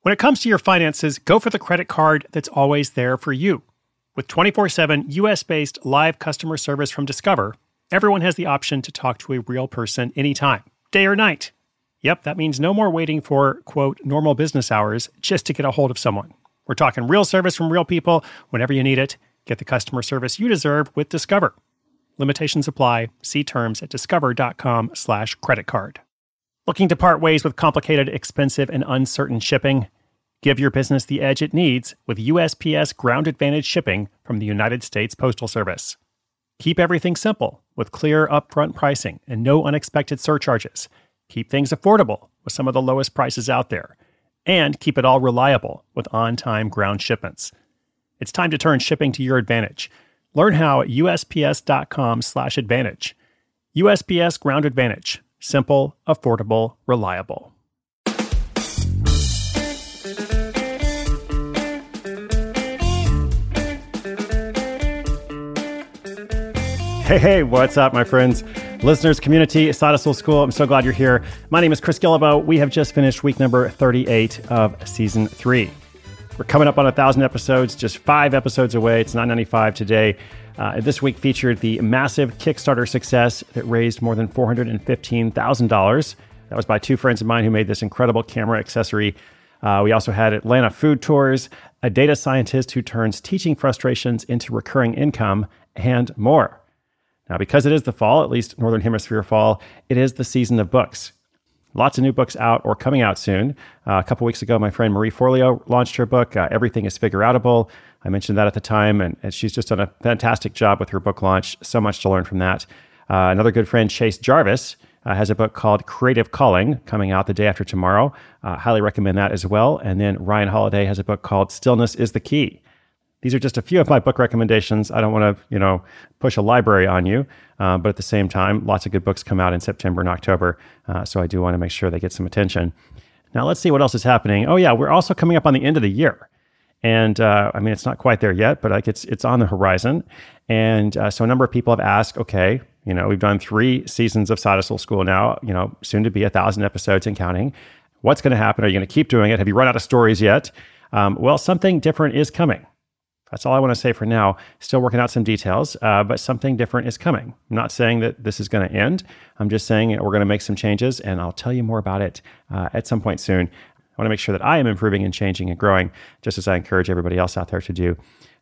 When it comes to your finances, go for the credit card that's always there for you. With 24/7 US-based live customer service from Discover, everyone has the option to talk to a real person anytime, day or night. Yep, that means no more waiting for, quote, normal business hours just to get a hold of someone. We're talking real service from real people whenever you need it. Get the customer service you deserve with Discover. Limitations apply. See terms at discover.com/creditcard. Looking to part ways with complicated, expensive, and uncertain shipping? Give your business the edge it needs with USPS Ground Advantage shipping from the United States Postal Service. Keep everything simple with clear upfront pricing and no unexpected surcharges. Keep things affordable with some of the lowest prices out there. And keep it all reliable with on-time ground shipments. It's time to turn shipping to your advantage. Learn how at USPS.com/advantage. USPS Ground Advantage. Simple, affordable, reliable. Hey, what's up, my friends? Listeners, community, Side Hustle School, I'm so glad you're here. My name is Chris Guillebeau. We have just finished week number 38 of season 3. We're coming up on 1,000 episodes, just 5 episodes away. It's $9.95 today. This week featured the massive Kickstarter success that raised more than $415,000. That was by 2 friends of mine who made this incredible camera accessory. We also had Atlanta food tours, a data scientist who turns teaching frustrations into recurring income, and more. Now, because it is the fall, at least Northern Hemisphere fall, it is the season of books. Lots of new books out or coming out soon. A couple weeks ago, my friend Marie Forleo launched her book, Everything is Figureoutable. I mentioned that at the time, and she's just done a fantastic job with her book launch. So much to learn from that. Another good friend, Chase Jarvis, has a book called Creative Calling coming out the day after tomorrow. Highly recommend that as well. And then Ryan Holiday has a book called Stillness is the Key. These are just a few of my book recommendations. I don't want to, push a library on you, but at the same time, lots of good books come out in September and October, so I do want to make sure they get some attention. Now, let's see what else is happening. Oh yeah, we're also coming up on the end of the year, and it's not quite there yet, but it's on the horizon. And so a number of people have asked, okay, we've done 3 seasons of Side Hustle School now, soon to be 1,000 episodes and counting. What's going to happen? Are you going to keep doing it? Have you run out of stories yet? Well, something different is coming. That's all I want to say for now. Still working out some details, but something different is coming. I'm not saying that this is going to end. I'm just saying we're going to make some changes, and I'll tell you more about it at some point soon. I want to make sure that I am improving and changing and growing, just as I encourage everybody else out there to do.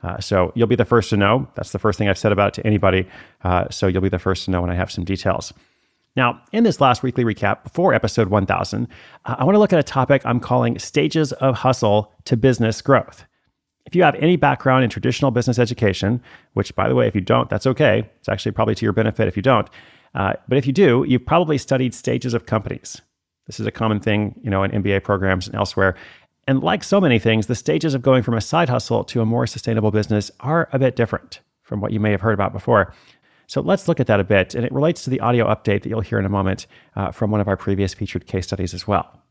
So you'll be the first to know. That's the first thing I've said about it to anybody. So you'll be the first to know when I have some details. Now, in this last weekly recap, before episode 1000, I want to look at a topic I'm calling Stages of Hustle to Business Growth. If you have any background in traditional business education, which, by the way, if you don't, that's okay. It's actually probably to your benefit if you don't. But if you do, you've probably studied stages of companies. This is a common thing, in MBA programs and elsewhere. And like so many things, the stages of going from a side hustle to a more sustainable business are a bit different from what you may have heard about before. So let's look at that a bit. And it relates to the audio update that you'll hear in a moment from one of our previous featured case studies as well.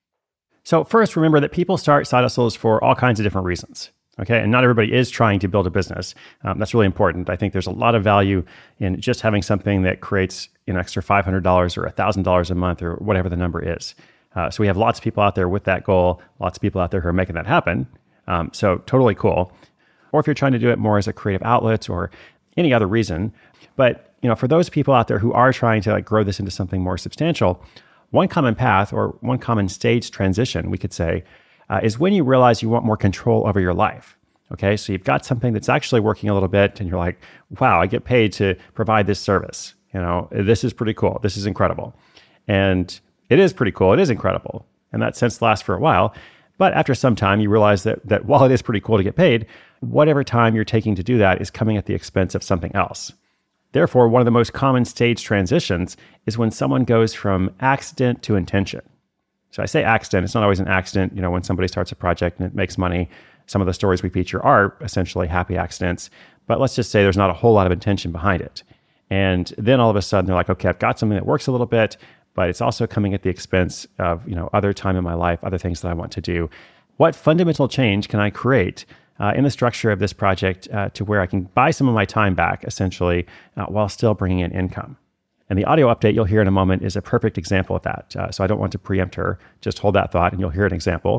So first, remember that people start side hustles for all kinds of different reasons. Okay, and not everybody is trying to build a business. That's really important. I think there's a lot of value in just having something that creates an extra $500 or $1,000 a month or whatever the number is. So we have lots of people out there with that goal, lots of people out there who are making that happen. So totally cool. Or if you're trying to do it more as a creative outlet or any other reason. But for those people out there who are trying to grow this into something more substantial, one common path or one common stage transition, we could say, is when you realize you want more control over your life. Okay, so you've got something that's actually working a little bit and you're like, wow, I get paid to provide this service. This is pretty cool. This is incredible. And it is pretty cool. It is incredible. And that sense lasts for a while. But after some time, you realize that while it is pretty cool to get paid, whatever time you're taking to do that is coming at the expense of something else. Therefore, one of the most common stage transitions is when someone goes from accident to intention. So I say accident, it's not always an accident, when somebody starts a project and it makes money. Some of the stories we feature are essentially happy accidents, but let's just say there's not a whole lot of intention behind it. And then all of a sudden they're like, okay, I've got something that works a little bit, but it's also coming at the expense of, other time in my life, other things that I want to do. What fundamental change can I create in the structure of this project to where I can buy some of my time back, essentially, while still bringing in income? And the audio update you'll hear in a moment is a perfect example of that. So I don't want to preempt her. Just hold that thought and you'll hear an example.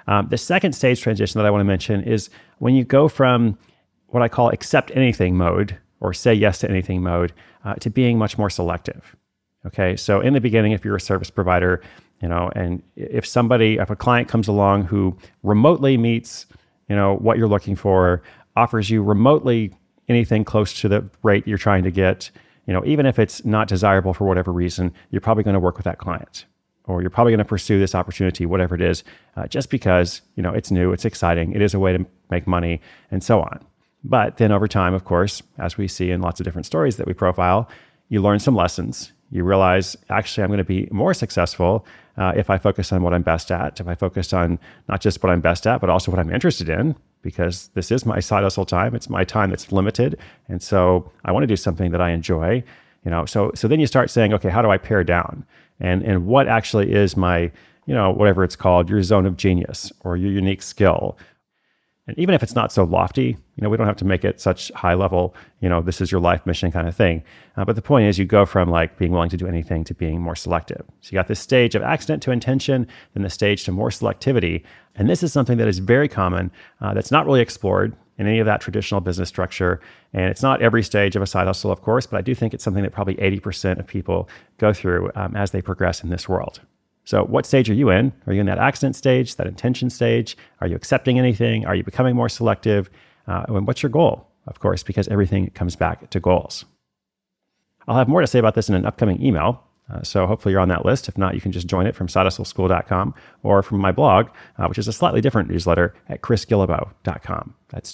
The second stage transition that I want to mention is when you go from what I call accept anything mode or say yes to anything mode to being much more selective. Okay, so in the beginning, if you're a service provider, and if a client comes along who remotely meets, what you're looking for, offers you remotely anything close to the rate you're trying to get, even if it's not desirable for whatever reason, you're probably going to work with that client, or you're probably going to pursue this opportunity, whatever it is, just because, it's new, it's exciting, it is a way to make money, and so on. But then over time, of course, as we see in lots of different stories that we profile, you learn some lessons. You realize, actually, I'm going to be more successful if I focus on what I'm best at, if I focus on not just what I'm best at, but also what I'm interested in, because this is my side hustle time. It's my time that's limited. And so I want to do something that I enjoy. So then you start saying, okay, how do I pare down? And what actually is my, whatever it's called, your zone of genius or your unique skill? And even if it's not so lofty, we don't have to make it such high level, this is your life mission kind of thing. But the point is you go from like being willing to do anything to being more selective. So you got this stage of accident to intention, then the stage to more selectivity. And this is something that is very common, that's not really explored in any of that traditional business structure. And it's not every stage of a side hustle, of course, but I do think it's something that probably 80% of people go through as they progress in this world. So what stage are you in? Are you in that accident stage, that intention stage? Are you accepting anything? Are you becoming more selective? And what's your goal? Of course, because everything comes back to goals. I'll have more to say about this in an upcoming email. So hopefully you're on that list. If not, you can just join it from sidehustleschool.com or from my blog, which is a slightly different newsletter at chrisguillebeau.com. That's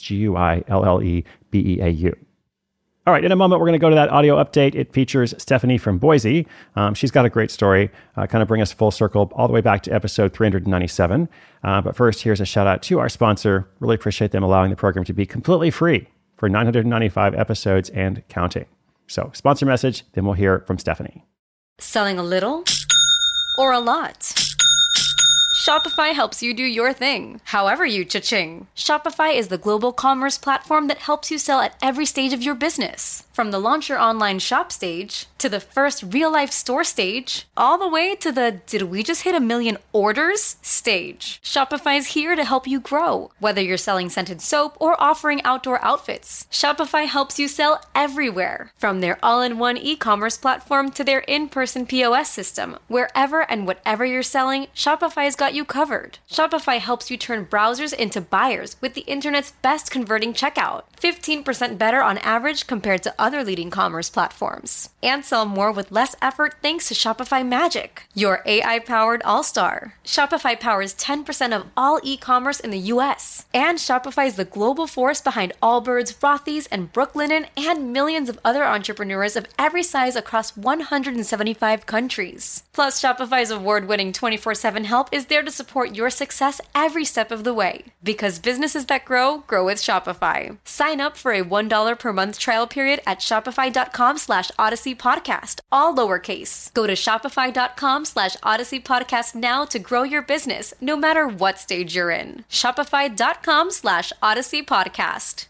GUILLEBEAU. All right, in a moment, we're going to go to that audio update. It features Stephanie from Boise. She's got a great story, kind of bring us full circle all the way back to episode 397. But first, here's a shout out to our sponsor. Really appreciate them allowing the program to be completely free for 995 episodes and counting. So sponsor message, then we'll hear from Stephanie. Selling a little or a lot? Shopify helps you do your thing, however you cha-ching. Shopify is the global commerce platform that helps you sell at every stage of your business. From the launch your online shop stage, to the first real-life store stage, all the way to the did we just hit 1 million orders stage. Shopify is here to help you grow. Whether you're selling scented soap or offering outdoor outfits, Shopify helps you sell everywhere. From their all-in-one e-commerce platform to their in-person POS system, wherever and whatever you're selling, Shopify's got you covered. Shopify helps you turn browsers into buyers with the internet's best converting checkout. 15% better on average compared to other leading commerce platforms. And sell more with less effort thanks to Shopify Magic, your AI-powered all-star. Shopify powers 10% of all e-commerce in the US. And Shopify is the global force behind Allbirds, Rothy's, and Brooklinen, and millions of other entrepreneurs of every size across 175 countries. Plus, Shopify's award-winning 24/7 help is there to support your success every step of the way. Because businesses that grow, grow with Shopify. Sign up for a $1 per month trial period at shopify.com/Odyssey Podcast, all lowercase. Go to shopify.com/Odyssey Podcast now to grow your business, no matter what stage you're in. Shopify.com/Odyssey Podcast.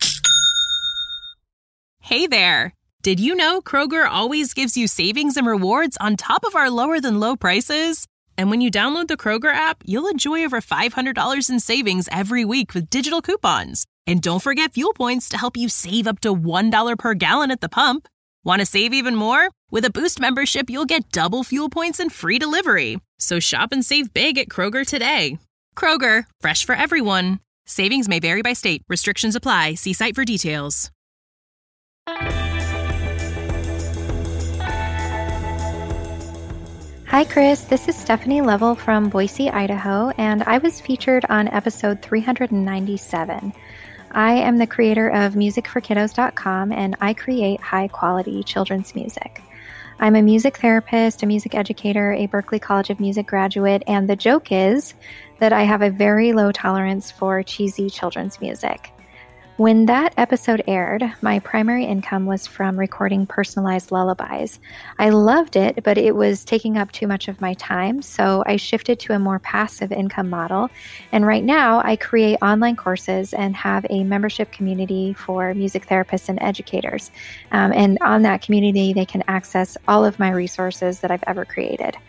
Hey there. Did you know Kroger always gives you savings and rewards on top of our lower than low prices? And when you download the Kroger app, you'll enjoy over $500 in savings every week with digital coupons. And don't forget fuel points to help you save up to $1 per gallon at the pump. Want to save even more? With a Boost membership, you'll get double fuel points and free delivery. So shop and save big at Kroger today. Kroger, fresh for everyone. Savings may vary by state. Restrictions apply. See site for details. Hi, Chris. This is Stephanie Level from Boise, Idaho, and I was featured on episode 397. I am the creator of musicforkiddos.com, and I create high-quality children's music. I'm a music therapist, a music educator, a Berklee College of Music graduate, and the joke is that I have a very low tolerance for cheesy children's music. When that episode aired, my primary income was from recording personalized lullabies. I loved it, but it was taking up too much of my time, so I shifted to a more passive income model. And right now, I create online courses and have a membership community for music therapists and educators. And on that community, they can access all of my resources that I've ever created.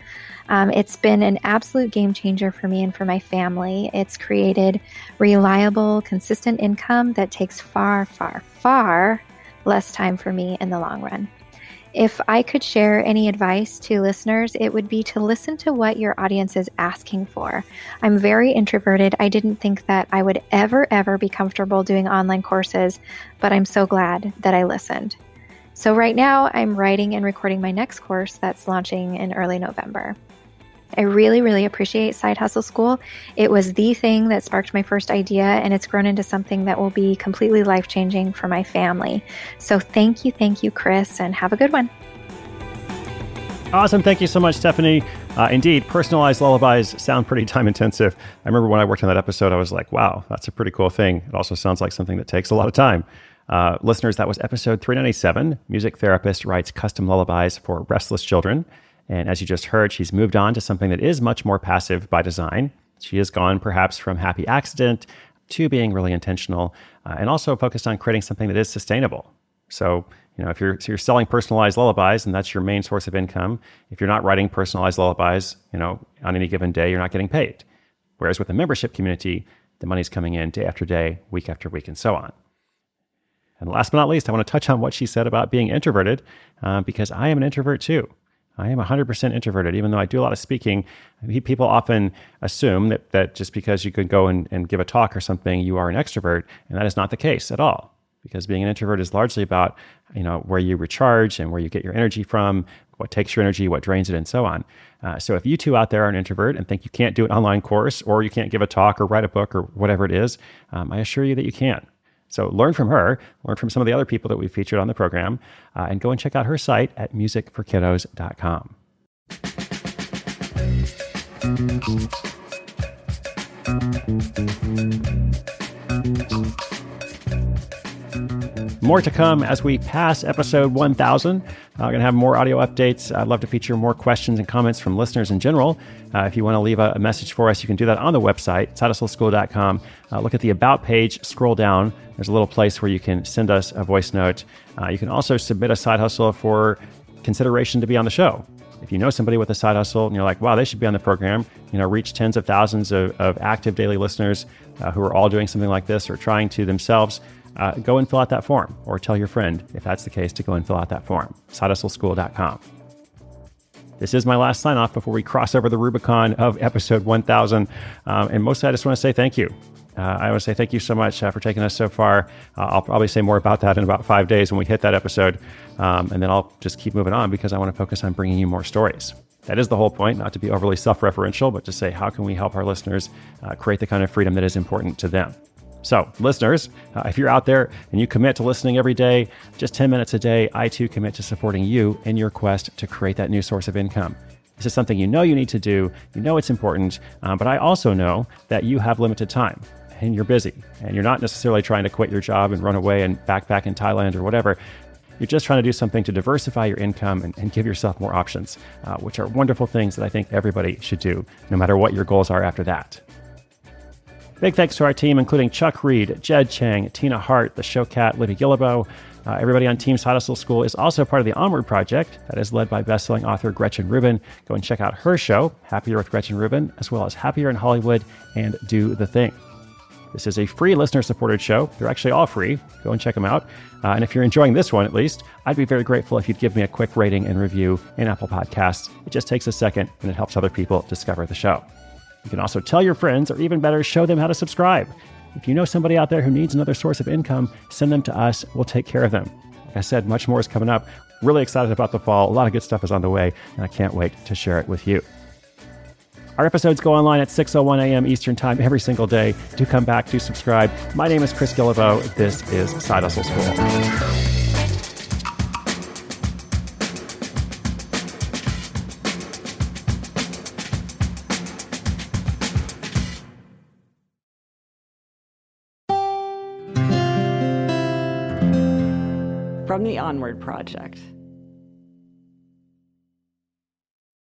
It's been an absolute game changer for me and for my family. It's created reliable, consistent income that takes far, far, far less time for me in the long run. If I could share any advice to listeners, it would be to listen to what your audience is asking for. I'm very introverted. I didn't think that I would ever be comfortable doing online courses, but I'm so glad that I listened. So right now, I'm writing and recording my next course that's launching in early November. I really appreciate Side Hustle School. It was the thing that sparked my first idea, and it's grown into something that will be completely life-changing for my family. So thank you, Chris, and have a good one. Awesome. Thank you so much, Stephanie. Indeed, personalized lullabies sound pretty time-intensive. I remember when I worked on that episode, I was like, wow, that's a pretty cool thing. It also sounds like something that takes a lot of time. Listeners, that was episode 397. Music therapist writes custom lullabies for restless children. And as you just heard, she's moved on to something that is much more passive by design. She has gone perhaps from happy accident to being really intentional, and also focused on creating something that is sustainable. So, if you're selling personalized lullabies and that's your main source of income, if you're not writing personalized lullabies, on any given day, you're not getting paid. Whereas with the membership community, the money's coming in day after day, week after week, and so on. And last but not least, I want to touch on what she said about being introverted, because I am an introvert too. I am 100% introverted, even though I do a lot of speaking. People often assume that just because you could go and give a talk or something, you are an extrovert, and that is not the case at all. Because being an introvert is largely about, where you recharge and where you get your energy from, what takes your energy, what drains it, and so on. So if you two out there are an introvert and think you can't do an online course, or you can't give a talk or write a book or whatever it is, I assure you that you can. So learn from her, learn from some of the other people that we've featured on the program, and go and check out her site at musicforkiddos.com. More to come as we pass episode 1000. I'm going to have more audio updates. I'd love to feature more questions and comments from listeners in general. If you want to leave a message for us, you can do that on the website, sidehustleschool.com. Look at the About page, scroll down. There's a little place where you can send us a voice note. You can also submit a side hustle for consideration to be on the show. If you know somebody with a side hustle and you're like, wow, they should be on the program, reach tens of thousands of active daily listeners who are all doing something like this or trying to themselves, go and fill out that form, or tell your friend, if that's the case, to go and fill out that form. sidehustleschool.com. This is my last sign off before we cross over the Rubicon of episode 1000. And mostly I just want to say thank you. I want to say thank you so much for taking us so far. I'll probably say more about that in about 5 days when we hit that episode. And then I'll just keep moving on because I want to focus on bringing you more stories. That is the whole point, not to be overly self-referential, but to say, how can we help our listeners create the kind of freedom that is important to them? So, listeners, if you're out there and you commit to listening every day, just 10 minutes a day, I too commit to supporting you in your quest to create that new source of income. This is something you need to do, it's important, but I also know that you have limited time and you're busy and you're not necessarily trying to quit your job and run away and backpack in Thailand or whatever. You're just trying to do something to diversify your income and give yourself more options, which are wonderful things that I think everybody should do, no matter what your goals are after that. Big thanks to our team, including Chuck Reed, Jed Chang, Tina Hart, the show cat, Libby Gillibo. Everybody on Team Side Hustle School is also part of the Onward Project that is led by bestselling author Gretchen Rubin. Go and check out her show, Happier with Gretchen Rubin, as well as Happier in Hollywood and Do the Thing. This is a free listener-supported show. They're actually all free. Go and check them out. And if you're enjoying this one, at least, I'd be very grateful if you'd give me a quick rating and review in Apple Podcasts. It just takes a second, and it helps other people discover the show. You can also tell your friends, or even better, show them how to subscribe. If you know somebody out there who needs another source of income, send them to us. We'll take care of them. Like I said, much more is coming up. Really excited about the fall. A lot of good stuff is on the way, and I can't wait to share it with you. Our episodes go online at 6:01 a.m. Eastern Time every single day. Do come back, do subscribe. My name is Chris Gillibo. This is Side Hustle School. From the Onward Project.